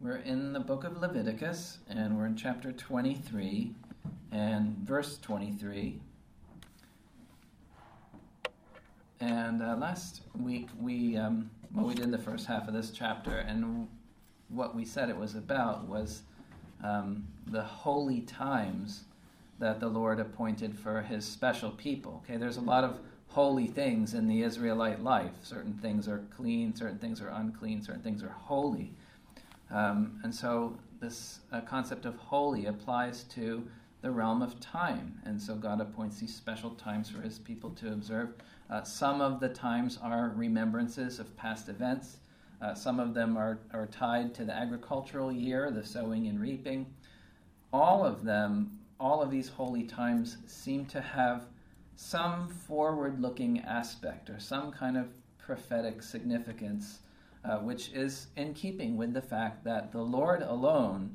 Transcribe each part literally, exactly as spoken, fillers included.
We're in the book of Leviticus, and we're in chapter twenty-three and verse twenty-three. And uh, last week we, um, well, we did the first half of this chapter, and what we said it was about was um, the holy times that the Lord appointed for his special people. Okay, there's a lot of holy things in the Israelite life. Certain things are clean, certain things are unclean, certain things are holy. Um, and so this uh, concept of holy applies to the realm of time. And so God appoints these special times for his people to observe. Uh, some of the times are remembrances of past events. Uh, some of them are, are tied to the agricultural year, the sowing and reaping. All of them, all of these holy times seem to have some forward-looking aspect or some kind of prophetic significance, uh, which is in keeping with the fact that the Lord alone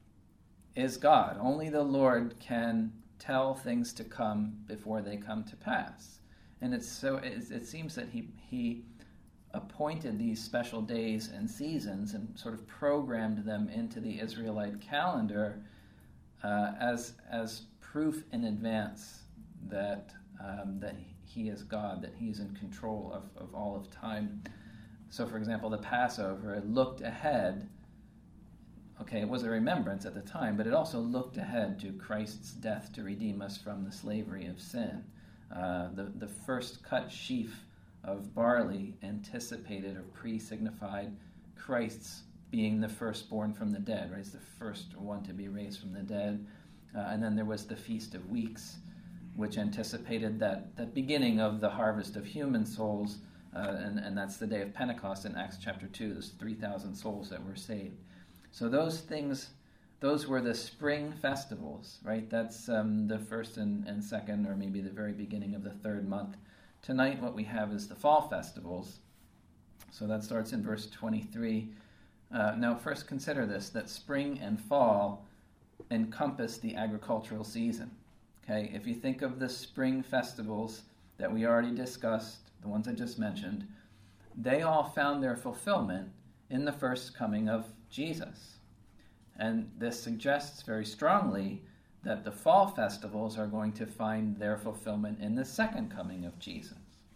is God. Only the Lord can tell things to come before they come to pass. And it's so it, it seems that he he appointed these special days and seasons and sort of programmed them into the Israelite calendar uh, as as proof in advance that um, that he is God, that he is in control of, of all of time. So, for example, the Passover, it looked ahead. Okay, it was a remembrance at the time, but it also looked ahead to Christ's death to redeem us from the slavery of sin. Uh, the, the first cut sheaf of barley anticipated or pre-signified Christ's being the firstborn from the dead, right? He's the first one to be raised from the dead. Uh, and then there was the Feast of Weeks, which anticipated that, that beginning of the harvest of human souls, uh, and, and that's the day of Pentecost in Acts chapter two. There's three thousand souls that were saved. So those things, those were the spring festivals, right? That's um, the first and, and second, or maybe the very beginning of the third month. Tonight what we have is the fall festivals. So that starts in verse twenty-three. Uh, now first consider this, that spring and fall encompass the agricultural season. Okay, if you think of the spring festivals that we already discussed, the ones I just mentioned, they all found their fulfillment in the first coming of Jesus. And this suggests very strongly that the fall festivals are going to find their fulfillment in the second coming of Jesus.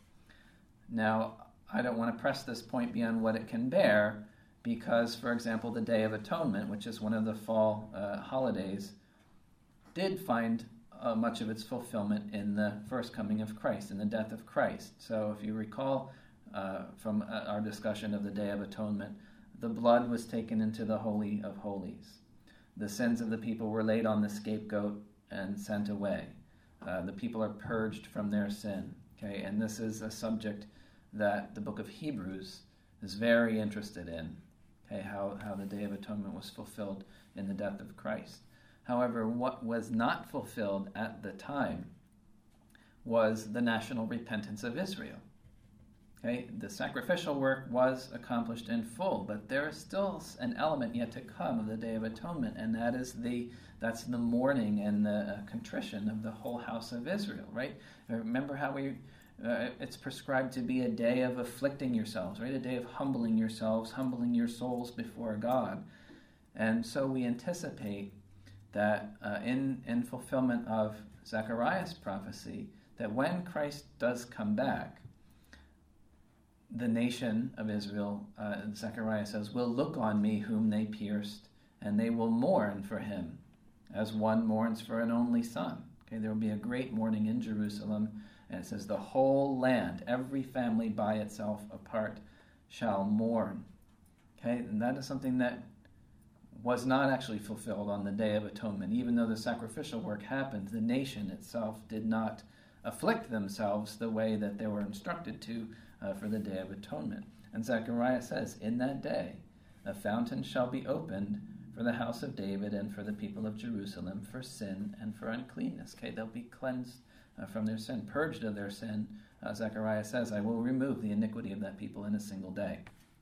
Now, I don't want to press this point beyond what it can bear, because, for example, the Day of Atonement, which is one of the fall uh, holidays, did find uh, much of its fulfillment in the first coming of Christ, in the death of Christ. So if you recall uh, from uh, our discussion of the Day of Atonement, the blood was taken into the Holy of Holies. The sins of the people were laid on the scapegoat and sent away. Uh, the people are purged from their sin. Okay, and this is a subject that the book of Hebrews is very interested in. Okay, how, how the Day of Atonement was fulfilled in the death of Christ. However, what was not fulfilled at the time was the national repentance of Israel. Okay, the sacrificial work was accomplished in full, but there is still an element yet to come of the Day of Atonement, and that is the that's the mourning and the uh, contrition of the whole house of Israel. Right? Remember how we uh, it's prescribed to be a day of afflicting yourselves, right? A day of humbling yourselves, humbling your souls before God, and so we anticipate that uh, in in fulfillment of Zechariah's prophecy, that when Christ does come back, the nation of Israel, uh, Zechariah says, will look on me whom they pierced, and they will mourn for him, as one mourns for an only son. Okay, there will be a great mourning in Jerusalem, and it says, the whole land, every family by itself apart, shall mourn. Okay, and that is something that was not actually fulfilled on the Day of Atonement. Even though the sacrificial work happened, the nation itself did not afflict themselves the way that they were instructed to Uh, for the Day of Atonement. And Zechariah says, in that day, a fountain shall be opened for the house of David and for the people of Jerusalem for sin and for uncleanness. Okay, they'll be cleansed uh, from their sin, purged of their sin. Uh, Zechariah says, I will remove the iniquity of that people in a single day.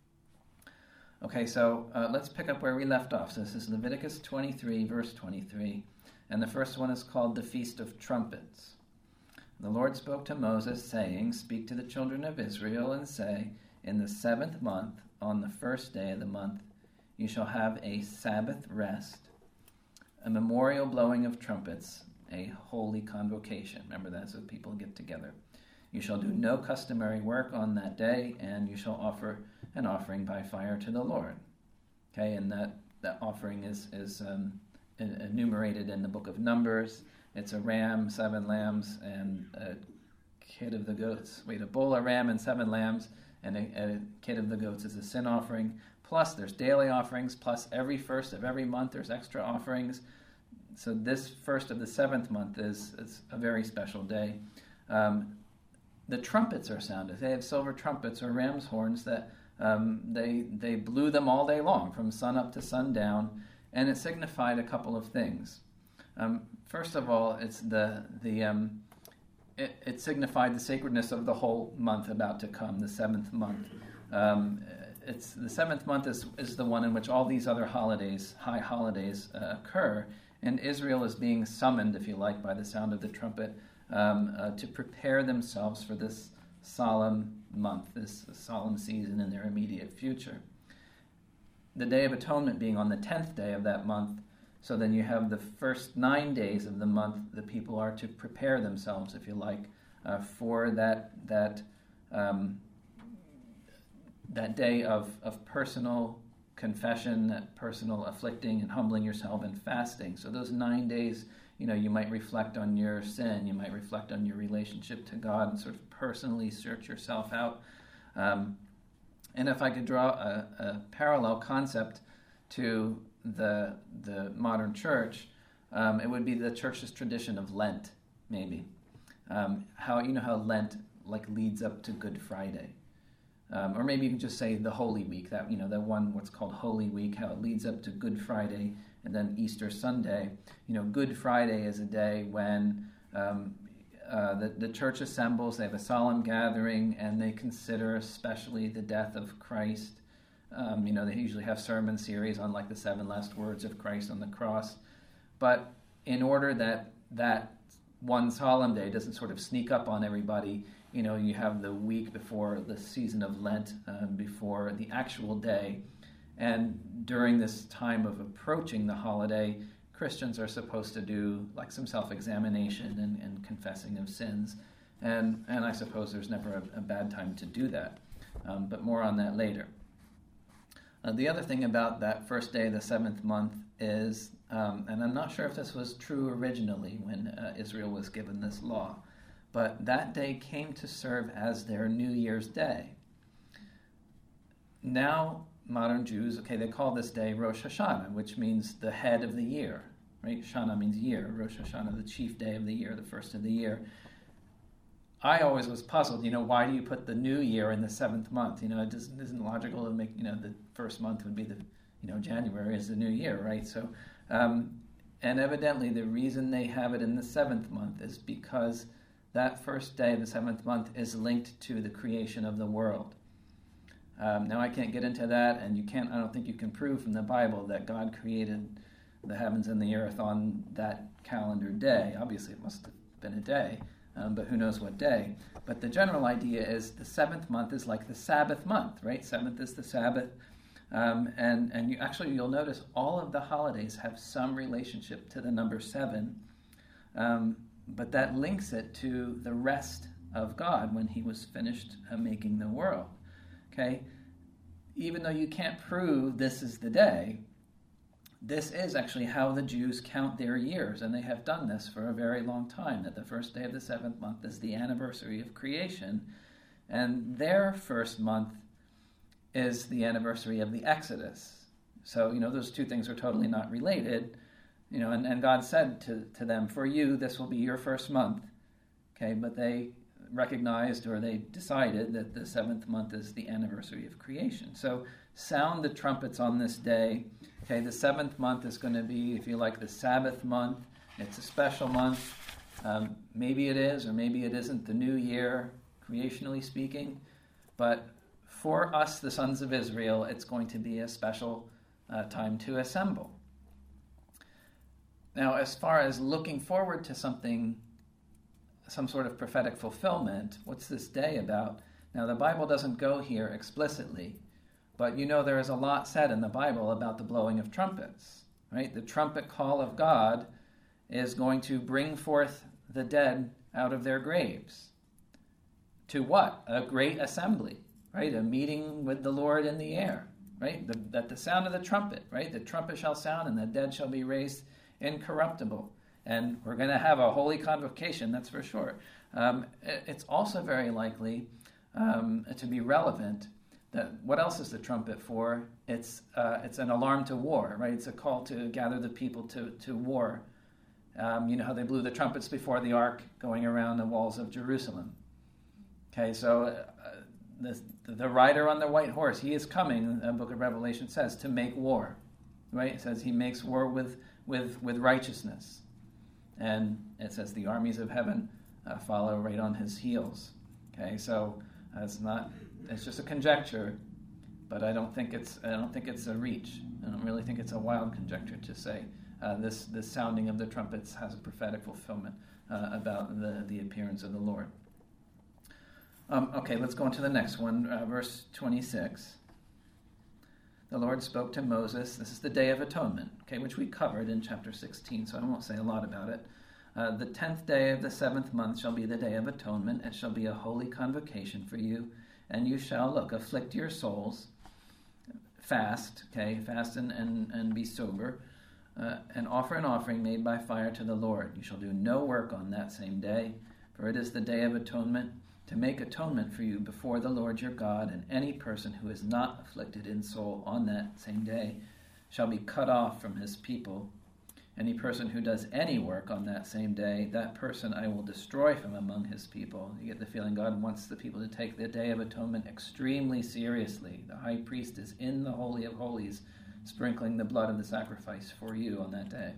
Okay, so uh, let's pick up where we left off. So this is Leviticus twenty-three, verse twenty-three. And the first one is called the Feast of Trumpets. The Lord spoke to Moses, saying, Speak to the children of Israel, and say, In the seventh month, on the first day of the month, you shall have a Sabbath rest, a memorial blowing of trumpets, a holy convocation. Remember, that's when people get together. You shall do no customary work on that day, and you shall offer an offering by fire to the Lord. Okay, and that, that offering is, is um, enumerated in the book of Numbers. It's a ram, seven lambs, and a kid of the goats. Wait, a bull, a ram, and seven lambs, and a, a kid of the goats is a sin offering. Plus, there's daily offerings, plus every first of every month there's extra offerings. So this first of the seventh month is, is a very special day. Um, the trumpets are sounded. They have silver trumpets or ram's horns that um, they they blew them all day long, from sun up to sundown, and it signified a couple of things. Um, first of all, it's the the um, it, it signified the sacredness of the whole month about to come, the seventh month. Um, it's the seventh month is is the one in which all these other holidays, high holidays, uh, occur, and Israel is being summoned, if you like, by the sound of the trumpet um, uh, to prepare themselves for this solemn month, this solemn season in their immediate future. The Day of Atonement being on the tenth day of that month. So then you have the first nine days of the month, the people are to prepare themselves, if you like, uh, for that that um, that day of, of personal confession, that personal afflicting and humbling yourself and fasting. So those nine days, you know, you might reflect on your sin, you might reflect on your relationship to God and sort of personally search yourself out. Um, and if I could draw a, a parallel concept to the the modern church, um, it would be the church's tradition of Lent, maybe. Um, how you know how Lent like leads up to Good Friday, um, or maybe you can just say the Holy Week. That you know that one what's called Holy Week, how it leads up to Good Friday and then Easter Sunday. You know, Good Friday is a day when um, uh, the the church assembles. They have a solemn gathering and they consider especially the death of Christ. Um, you know, they usually have sermon series on like the seven last words of Christ on the cross. But in order that that one solemn day doesn't sort of sneak up on everybody, you know, you have the week before the season of Lent, uh, before the actual day. And during this time of approaching the holiday, Christians are supposed to do like some self-examination and, and confessing of sins. And, and I suppose there's never a, a bad time to do that. Um, but more on that later. Uh, the other thing about that first day of the seventh month is, um, and I'm not sure if this was true originally when uh, Israel was given this law, but that day came to serve as their New Year's Day. Now, modern Jews, okay, they call this day Rosh Hashanah, which means the head of the year, right? Shana means year. Rosh Hashanah, the chief day of the year, the first of the year. I always was puzzled, you know, why do you put the new year in the seventh month? You know, it doesn't, isn't logical to make, you know, the first month would be the, you know, January is the new year, right? So, um, and evidently the reason they have it in the seventh month is because that first day of the seventh month is linked to the creation of the world. Um, now, I can't get into that, and you can't, I don't think you can prove from the Bible that God created the heavens and the earth on that calendar day. Obviously, it must have been a day. Um, but who knows what day. But the general idea is the seventh month is like the Sabbath month, right? Seventh is the Sabbath. Um, and and you actually, you'll notice all of the holidays have some relationship to the number seven. Um, but that links it to the rest of God when he was finished uh, making the world. Okay? Even though you can't prove this is the day, this is actually how the Jews count their years, and they have done this for a very long time, that the first day of the seventh month is the anniversary of creation, and their first month is the anniversary of the Exodus. So, you know, those two things are totally not related, you know, and, and God said to, to them, for you, this will be your first month, okay, but they recognized or they decided that the seventh month is the anniversary of creation. So, sound the trumpets on this day. Okay, the seventh month is going to be, if you like, the Sabbath month. It's a special month. Um, maybe it is, or maybe it isn't the new year, creationally speaking. But for us, the sons of Israel, it's going to be a special uh, time to assemble. Now, as far as looking forward to something, some sort of prophetic fulfillment, what's this day about? Now, the Bible doesn't go here explicitly, But you know there is a lot said in the Bible about the blowing of trumpets, right? The trumpet call of God is going to bring forth the dead out of their graves. To what? A great assembly, right? A meeting with the Lord in the air, right? The, at the sound of the trumpet, right? The trumpet shall sound and the dead shall be raised incorruptible. And we're going to have a holy convocation, that's for sure. Um, it, it's also very likely um, to be relevant that what else is the trumpet for? It's uh, it's an alarm to war, right? It's a call to gather the people to, to war. Um, you know how they blew the trumpets before the ark going around the walls of Jerusalem. Okay, so uh, the, the rider on the white horse, he is coming, the book of Revelation says, to make war, right? It says he makes war with, with, with righteousness. And it says the armies of heaven uh, follow right on his heels. Okay, so uh, it's not, it's just a conjecture, but I don't think it's, I don't think it's a reach. I don't really think it's a wild conjecture to say uh, this, this sounding of the trumpets has a prophetic fulfillment uh, about the, the appearance of the Lord. Um, okay, let's go on to the next one, uh, verse twenty-six. The Lord spoke to Moses. This is the Day of Atonement, okay, which we covered in chapter sixteen, so I won't say a lot about it. Uh, the tenth day of the seventh month shall be the Day of Atonement. It shall be a holy convocation for you, and you shall, look, afflict your souls, fast, okay, fast and, and, and be sober, uh, and offer an offering made by fire to the Lord. You shall do no work on that same day, for it is the Day of Atonement, to make atonement for you before the Lord your God, and any person who is not afflicted in soul on that same day shall be cut off from his people. Any person who does any work on that same day, that person I will destroy from among his people. You get the feeling God wants the people to take the Day of Atonement extremely seriously. The high priest is in the Holy of Holies, sprinkling the blood of the sacrifice for you on that day.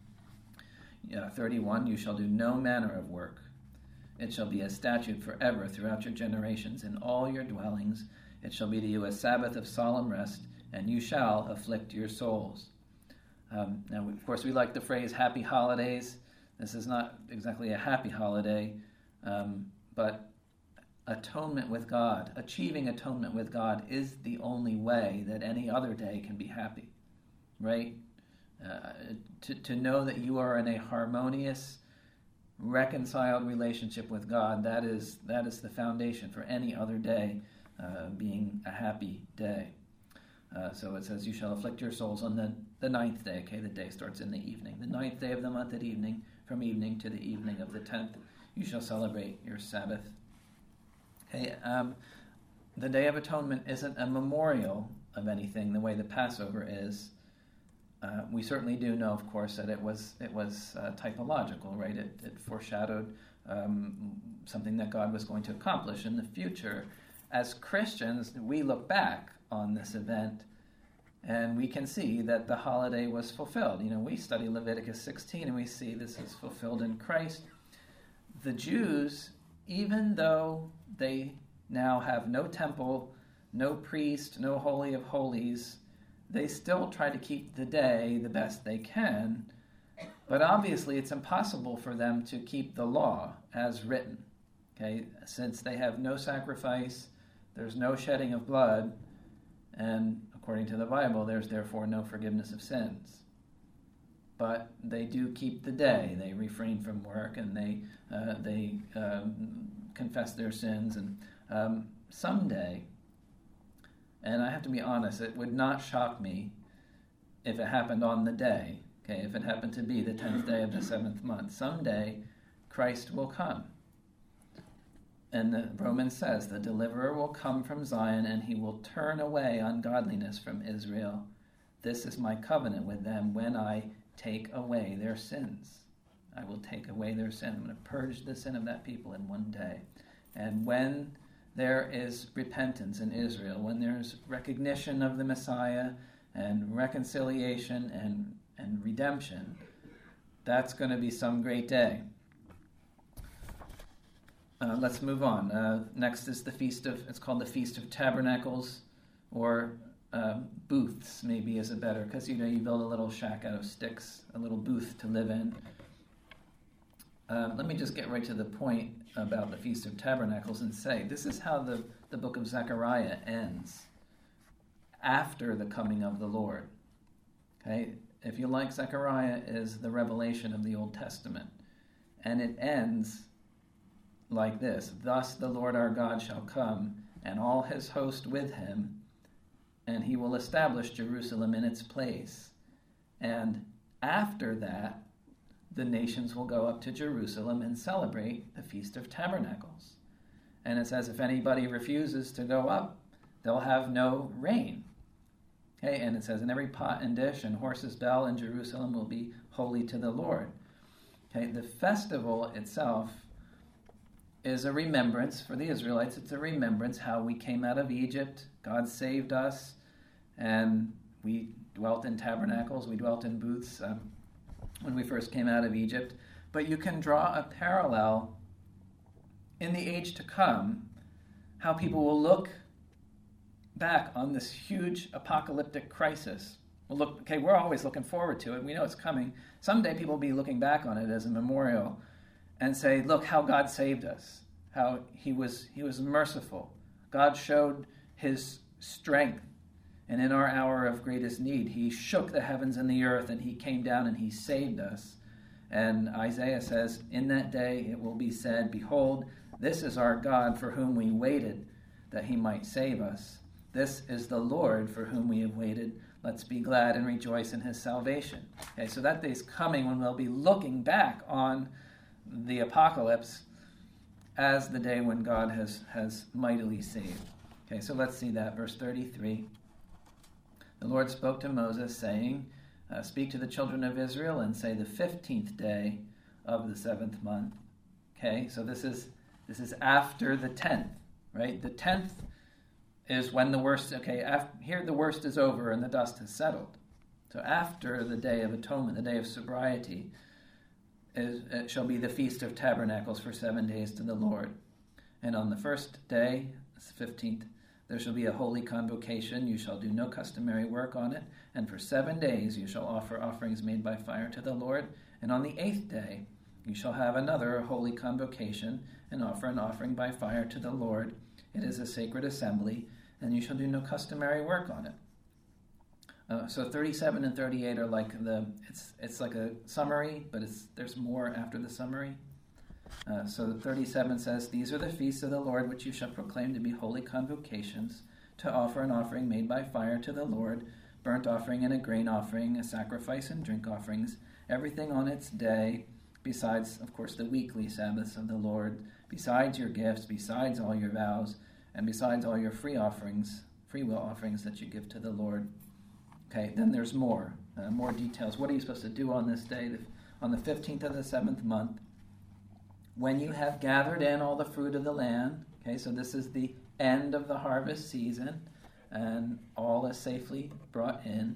Yeah, thirty-one, you shall do no manner of work. It shall be a statute forever throughout your generations in all your dwellings. It shall be to you a Sabbath of solemn rest, and you shall afflict your souls. Um, now, of course, we like the phrase happy holidays. This is not exactly a happy holiday, um, but atonement with God, achieving atonement with God is the only way that any other day can be happy, right? Uh, to, to know that you are in a harmonious, reconciled relationship with God, that is that is the foundation for any other day uh, being a happy day. Uh, so it says, you shall afflict your souls on the, the ninth day. Okay, the day starts in the evening. The ninth day of the month at evening, from evening to the evening of the tenth, you shall celebrate your Sabbath. Okay, um, the Day of Atonement isn't a memorial of anything the way the Passover is. Uh, we certainly do know, of course, that it was it was uh, typological, right? It, it foreshadowed um, something that God was going to accomplish in the future. As Christians, we look back on this event, and we can see that the holiday was fulfilled. You know, we study Leviticus sixteen, and we see this is fulfilled in Christ. The Jews, even though they now have no temple, no priest, no Holy of Holies, they still try to keep the day the best they can, but obviously it's impossible for them to keep the law as written, okay? Since they have no sacrifice, there's no shedding of blood, and according to the Bible, there's therefore no forgiveness of sins. But they do keep the day. They refrain from work, and they uh, they um, confess their sins, and um, someday, and I have to be honest, it would not shock me if it happened on the day, okay, if it happened to be the tenth day of the seventh month. Someday, Christ will come. And the Romans says, the deliverer will come from Zion, and he will turn away ungodliness from Israel. This is my covenant with them when I take away their sins. I will take away their sin. I'm going to purge the sin of that people in one day. And when there is repentance in Israel, when there's recognition of the Messiah and reconciliation and, and redemption, that's going to be some great day. Uh, let's move on. Uh, next is the Feast of, it's called the Feast of Tabernacles, or uh, booths maybe is a better, because you know you build a little shack out of sticks, a little booth to live in. Uh, let me just get right to the point about the Feast of Tabernacles and say, this is how the, the book of Zechariah ends. after the coming of the Lord. Okay, if you like, Zechariah is the revelation of the Old Testament. And it ends like this: thus the Lord our God shall come, and all his host with him, and he will establish Jerusalem in its place. And after that, the nations will go up to Jerusalem and celebrate the Feast of Tabernacles. And it says if anybody refuses to go up, they'll have no rain. Okay, and it says, and every pot and dish and horse's bell in Jerusalem will be holy to the Lord. Okay, the festival itself is a remembrance for the Israelites. It's a remembrance how we came out of Egypt. God saved us, and we dwelt in tabernacles. We dwelt in booths um, when we first came out of Egypt. But you can draw a parallel in the age to come, how people will look back on this huge apocalyptic crisis. Well, look, okay, we're always looking forward to it. We know it's coming. Someday people will be looking back on it as a memorial and say, look how God saved us, how he was he was merciful. God showed his strength, and in our hour of greatest need, he shook the heavens and the earth, and he came down and he saved us. And Isaiah says, in that day it will be said, behold, this is our God for whom we waited, that he might save us. This is the Lord for whom we have waited. Let's be glad and rejoice in his salvation. Okay, so that day's coming when we'll be looking back on the apocalypse as the day when God has, has mightily saved. Okay, so let's see that. Verse thirty-three. The Lord spoke to Moses, saying, uh, speak to the children of Israel and say the fifteenth day of the seventh month. Okay, so this is this is after the tenth, right? The tenth is when the worst, okay, after, here the worst is over and the dust has settled. So after the day of atonement, the day of sobriety, is, it shall be the Feast of Tabernacles for seven days to the Lord. And on the first day, the fifteenth, there shall be a holy convocation. You shall do no customary work on it. And for seven days you shall offer offerings made by fire to the Lord. And on the eighth day you shall have another holy convocation and offer an offering by fire to the Lord. It is a sacred assembly, and you shall do no customary work on it. Uh, so thirty-seven and thirty-eight are like the, it's it's like a summary, but it's there's more after the summary. Uh, so thirty-seven says, these are the feasts of the Lord which you shall proclaim to be holy convocations, to offer an offering made by fire to the Lord, burnt offering and a grain offering, a sacrifice and drink offerings, everything on its day, besides, of course, the weekly Sabbaths of the Lord, besides your gifts, besides all your vows, and besides all your free offerings, free will offerings that you give to the Lord. Okay, then there's more, uh, more details. What are you supposed to do on this day, on the fifteenth of the seventh month? When you have gathered in all the fruit of the land, okay, so this is the end of the harvest season, and all is safely brought in,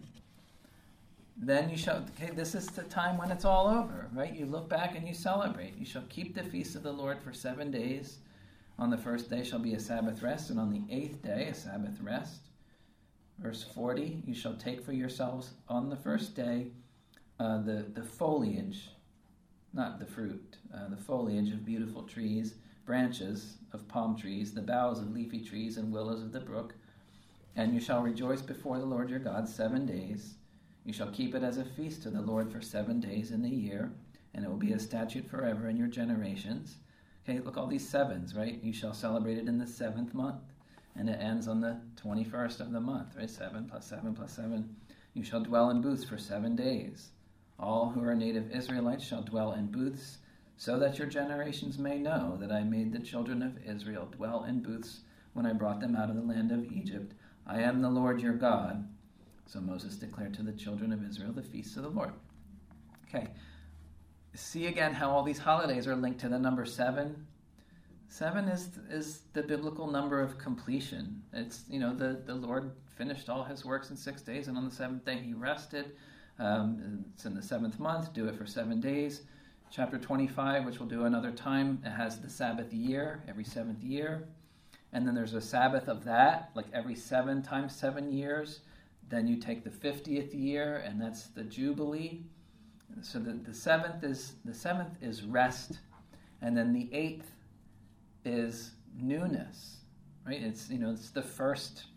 then you shall, okay, this is the time when it's all over, right? You look back and you celebrate. You shall keep the feast of the Lord for seven days. On the first day shall be a Sabbath rest, and on the eighth day a Sabbath rest. Verse forty, you shall take for yourselves on the first day uh, the, the foliage, not the fruit, uh, the foliage of beautiful trees, branches of palm trees, the boughs of leafy trees and willows of the brook. And you shall rejoice before the Lord your God seven days. You shall keep it as a feast to the Lord for seven days in the year, and it will be a statute forever in your generations. Okay, look, all these sevens, right? You shall celebrate it in the seventh month, and it ends on the twenty-first of the month, right? Seven plus seven plus seven. You shall dwell in booths for seven days. All who are native Israelites shall dwell in booths, so that your generations may know that I made the children of Israel dwell in booths when I brought them out of the land of Egypt. I am the Lord your God. So Moses declared to the children of Israel the feasts of the Lord. Okay, see again how all these holidays are linked to the number seven. Seven is is the biblical number of completion. It's, you know, the, the Lord finished all his works in six days, and on the seventh day he rested. Um, it's in the seventh month. Do it for seven days. Chapter twenty-five, which we'll do another time, it has the Sabbath year, every seventh year. And then there's a Sabbath of that, like every seven times seven years. Then you take the fiftieth year, and that's the Jubilee. So the, the seventh is the seventh is rest, and then the eighth is newness, right? It's, you know, it's the first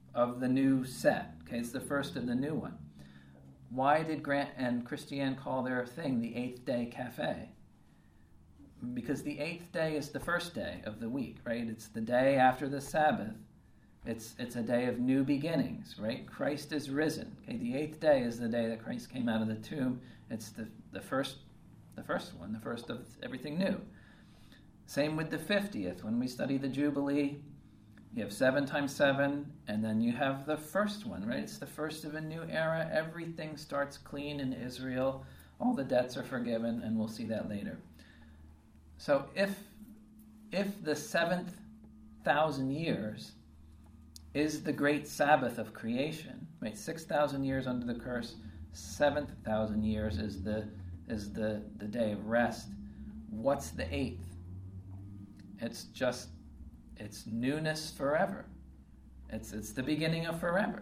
of the new set. Okay, it's the first of the new one. Why did Grant and Christiane call their thing the Eighth Day Cafe? Because the eighth day is the first day of the week, right? It's the day after the Sabbath. It's it's a day of new beginnings, right? Christ is risen. Okay, the eighth day is the day that Christ came out of the tomb. It's the, the first the first one, the first of everything new. Same with the fiftieth. When we study the Jubilee, you have seven times seven, and then you have the first one, right? It's the first of a new era. Everything starts clean in Israel. All the debts are forgiven, and we'll see that later. So if if the seventh thousand years is the great Sabbath of creation, right? Six thousand years under the curse, seventh thousand years is the is the, the day of rest. What's the eighth? It's just it's newness forever. It's it's the beginning of forever.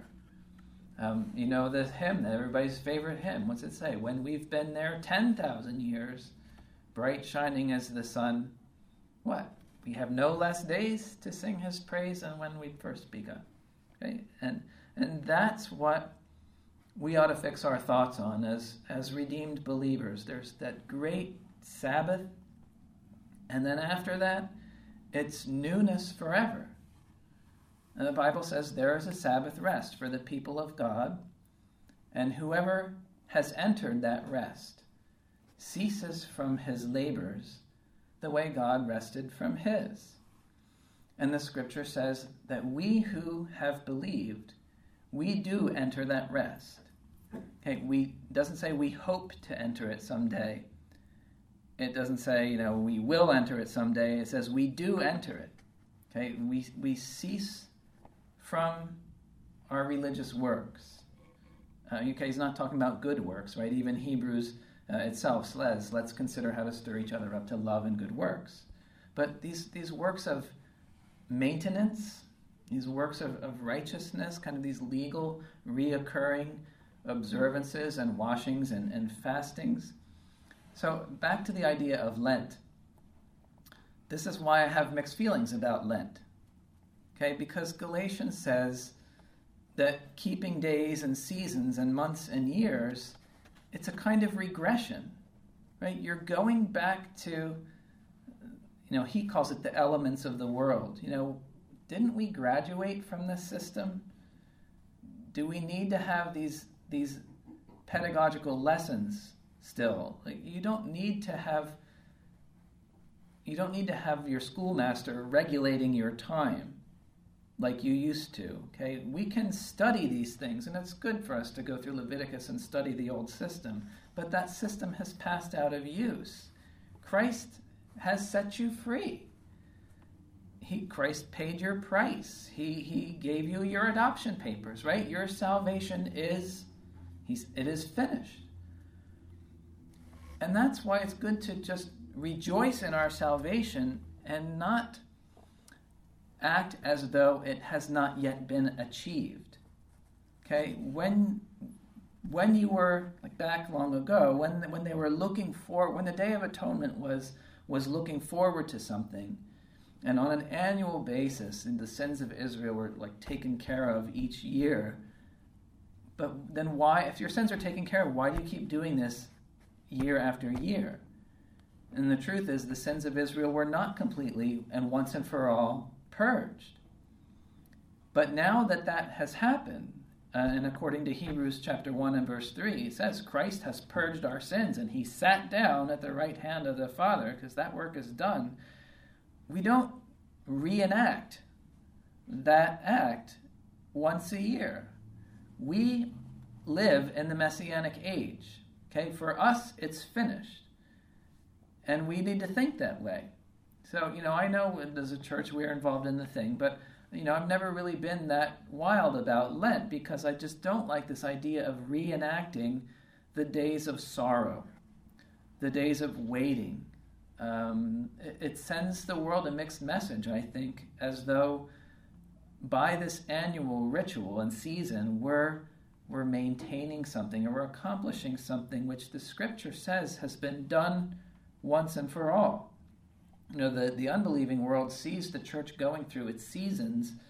Um, you know the hymn, everybody's favorite hymn. What's it say? When we've been there ten thousand years, bright shining as the sun, what? We have no less days to sing his praise than when we first begun. Okay? And and that's what we ought to fix our thoughts on as, as redeemed believers. There's that great Sabbath, and then after that, it's newness forever. And the Bible says there is a Sabbath rest for the people of God, and whoever has entered that rest ceases from his labors the way God rested from his. And the scripture says that we who have believed, we do enter that rest. Okay, we doesn't say we hope to enter it someday. It doesn't say, you know, we will enter it someday. It says we do enter it. Okay, we we cease from our religious works. Uh, okay, he's not talking about good works, right? Even Hebrews Uh, itself says, let's consider how to stir each other up to love and good works. But these these works of maintenance, these works of, of righteousness, kind of these legal, reoccurring observances and washings and, and fastings. So back to the idea of Lent. This is why I have mixed feelings about Lent. Okay, because Galatians says that keeping days and seasons and months and years, it's a kind of regression, right? You're going back to, you know, he calls it the elements of the world. You know, didn't we graduate from this system? Do we need to have these these pedagogical lessons still? Like, you don't need to have you don't need to have your schoolmaster regulating your time like you used to, okay? We can study these things, and it's good for us to go through Leviticus and study the old system, but that system has passed out of use. Christ has set you free. He, Christ paid your price. He, he gave you your adoption papers, right? Your salvation is, he's, it is finished. And that's why it's good to just rejoice in our salvation and not act as though it has not yet been achieved. Okay, when when you were like back long ago, when when they were looking for, when the Day of Atonement was was looking forward to something, and on an annual basis, and the sins of Israel were like taken care of each year. But then why, if your sins are taken care of, why do you keep doing this year after year? And the truth is, the sins of Israel were not completely and once and for all purged. But now that that has happened, uh, and according to Hebrews chapter one and verse three, it says Christ has purged our sins and he sat down at the right hand of the Father, because that work is done. We don't reenact that act once a year. We live in the Messianic age. Okay, for us, it's finished. And we need to think that way. So, you know, I know as a church we're involved in the thing, but, you know, I've never really been that wild about Lent because I just don't like this idea of reenacting the days of sorrow, the days of waiting. Um, it, it sends the world a mixed message, I think, as though by this annual ritual and season we're, we're maintaining something or we're accomplishing something which the Scripture says has been done once and for all. You know, the, the unbelieving world sees the church going through its seasons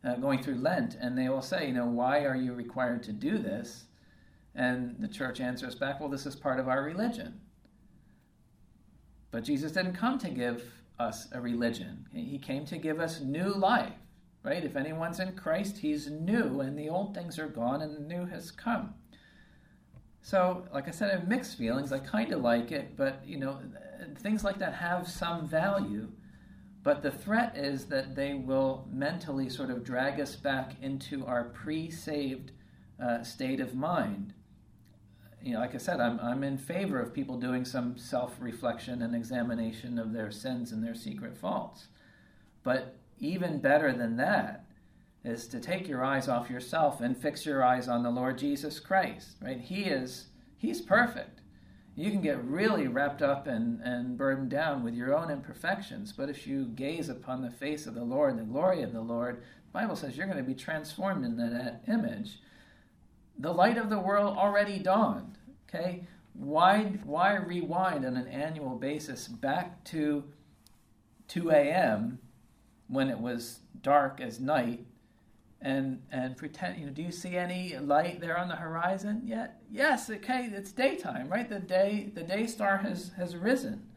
uh, going through Lent, and they will say, you know, why are you required to do this? And the church answers back, well, this is part of our religion. But Jesus didn't come to give us a religion. He came to give us new life, right? If anyone's in Christ, he's new, and the old things are gone, and the new has come. So, like I said, I have mixed feelings. I kind of like it, but, you know, things like that have some value. But the threat is that they will mentally sort of drag us back into our pre-saved uh, state of mind. You know, like I said, I'm I'm in favor of people doing some self-reflection and examination of their sins and their secret faults. But even better than that is to take your eyes off yourself and fix your eyes on the Lord Jesus Christ, right? He is, he's perfect. You can get really wrapped up and, and burdened down with your own imperfections, but if you gaze upon the face of the Lord, the glory of the Lord, the Bible says you're going to be transformed into that image. The light of the world already dawned, okay? Why, why rewind on an annual basis back to two a.m. when it was dark as night and and pretend, you know, do you see any light there on the horizon yet? Yes, okay, it's daytime, right? The day the day star has, has risen.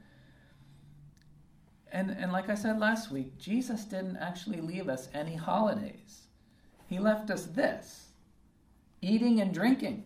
And and like I said last week, Jesus didn't actually leave us any holidays. He left us this: eating and drinking.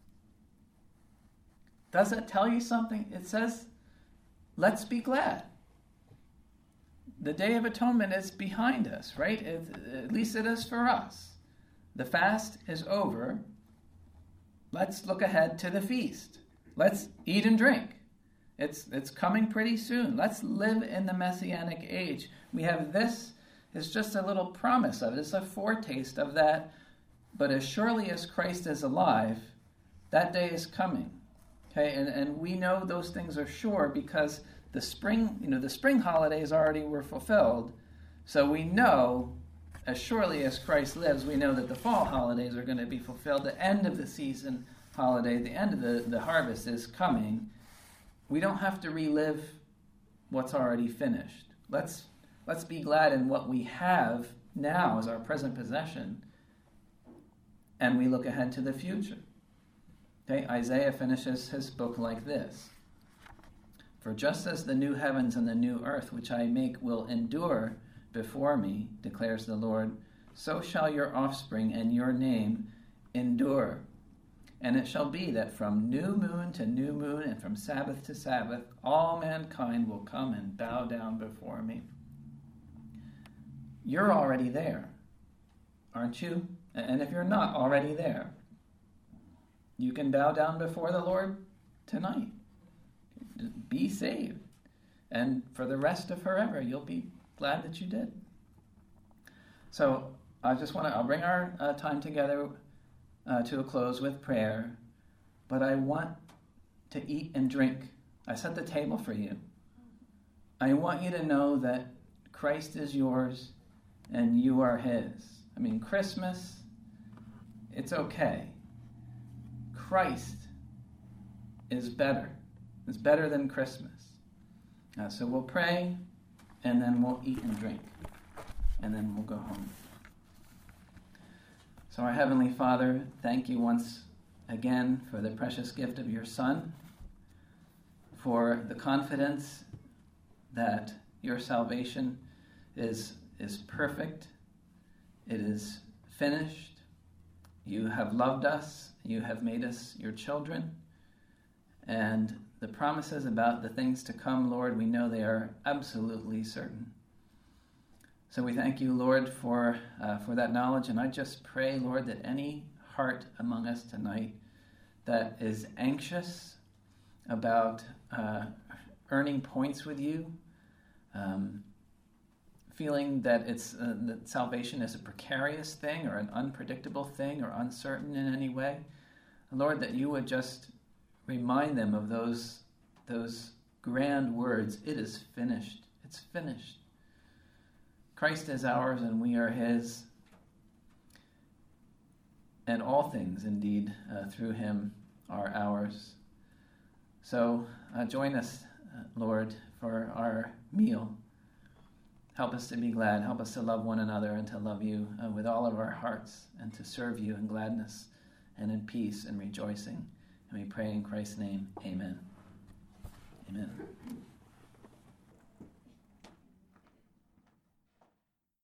Does it tell you something? It says, let's be glad. The Day of Atonement is behind us, right? It, at least it is for us. The fast is over. Let's look ahead to the feast. Let's eat and drink. It's it's coming pretty soon. Let's live in the Messianic age. We have this. It's just a little promise of it. It's a foretaste of that. But as surely as Christ is alive, that day is coming. Okay, and, and we know those things are sure because the spring, you know, the spring holidays already were fulfilled. So we know, as surely as Christ lives, we know that the fall holidays are going to be fulfilled. The end of the season holiday, the end of the, the harvest is coming. We don't have to relive what's already finished. Let's let's be glad in what we have now as our present possession, and we look ahead to the future. Okay, Isaiah finishes his book like this: "For just as the new heavens and the new earth which I make will endure before me, declares the Lord, so shall your offspring and your name endure. And it shall be that from new moon to new moon and from Sabbath to Sabbath, all mankind will come and bow down before me." You're already there, aren't you? And if you're not already there, you can bow down before the Lord tonight. Be saved. And for the rest of forever, you'll be glad that you did. So I just want to, I'll bring our uh, time together uh, to a close with prayer, but I want to eat and drink. I set the table for you. I want you to know that Christ is yours and you are his. I mean, Christmas, it's okay. Christ is better. It's better than Christmas. Uh, so we'll pray, and then we'll eat and drink, and then we'll go home. So our Heavenly Father, thank you once again for the precious gift of your Son, for the confidence that your salvation is, is perfect, it is finished. You have loved us, you have made us your children, and the promises about the things to come, Lord, we know they are absolutely certain. So we thank you, Lord, for uh, for that knowledge, and I just pray, Lord, that any heart among us tonight that is anxious about uh, earning points with you, um, feeling that it's uh, that salvation is a precarious thing or an unpredictable thing or uncertain in any way, Lord, that you would just remind them of those those grand words. It is finished. It's finished. Christ is ours and we are his. And all things, indeed, uh, through him are ours. So uh, join us, uh, Lord, for our meal. Help us to be glad. Help us to love one another and to love you uh, with all of our hearts and to serve you in gladness and in peace and rejoicing. And we pray in Christ's name, amen. Amen.